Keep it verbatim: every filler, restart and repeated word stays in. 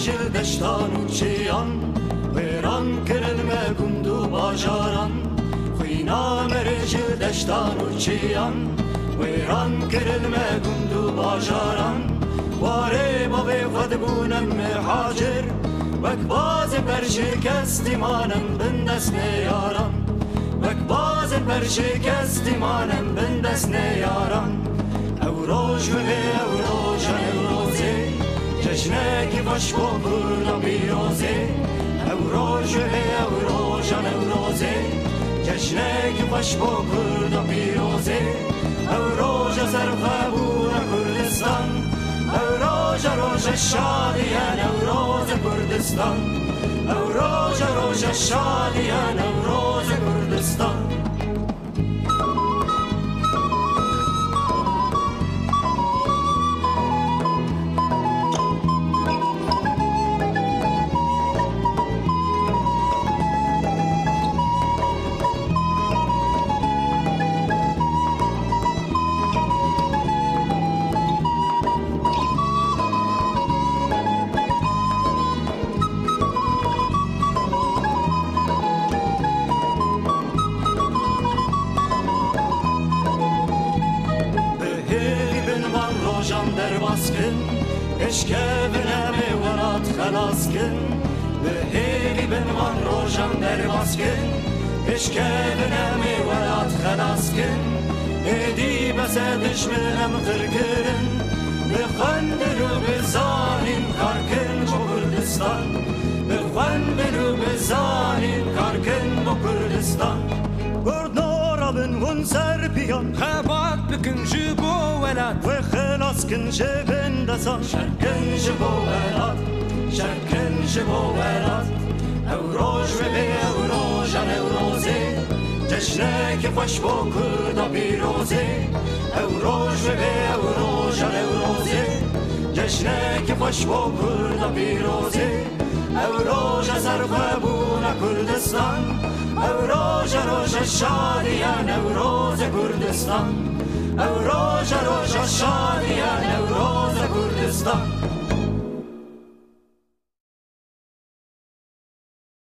جل دشتان و چیان ویران کرن مگند و باجاران خوینا مر جل دشتان و چیان ویران کرن مگند و باجاران واره با به خود بونم حاجر وک باز پر شکستی مانم بندست نیاران وک باز پر شکستی مانم بندست نیاران او روش و او روشان او روزه جشنه کی باش با برنا بیروزه او روش و او روشان او روزه جشنه کی باش با برنا بیروزه او روش سرخ بون کردستان او روز روز شادیان او روز کردستان او روز روز شادیان او روز کردستان در باسکن اشکبنه به ورات خلاص کن به هیلی بنوان روشن در باسکن اشکبنه به ورات خلاص کن ایدی بس دشمنم خرکرن به خندر و به زانین کارکن با کردستان به خندر و به زانین کارکن با کردستان گردنورا بن سر بیان خبات بکن جبو ولد و خلاص کن جبن دستان شرکن جبو ولد شرکن جبو ولد او روش و به او روشن او روزه جشنه که خوش با کردا بیروزه او روش و به او روشن او روزه جشنه که خوش با کردا بیروزه او روش سرخ بون کردستان او روز روز شادیان او روز کردستان او روز روز شادیان او روز کردستان